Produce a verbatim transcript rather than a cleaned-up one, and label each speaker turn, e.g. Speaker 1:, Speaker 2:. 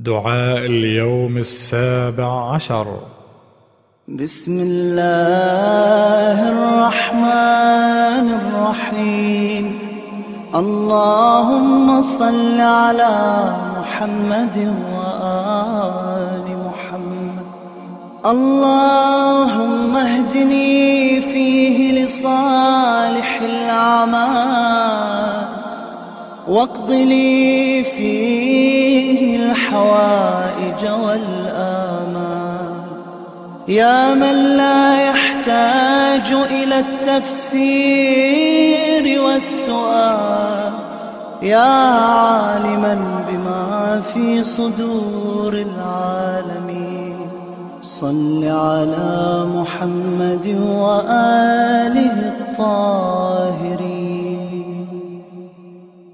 Speaker 1: دعاء اليوم السابع عشر.
Speaker 2: بسم الله الرحمن الرحيم. اللهم صل على محمد وآل محمد. اللهم اهدني فيه لصالح الأعمال، واقض لي فيه الحوائج والآمال، يا من لا يحتاج إلى التفسير والسؤال، يا عالما بما في صدور العالمين. صل على محمد وآله الطاهرين.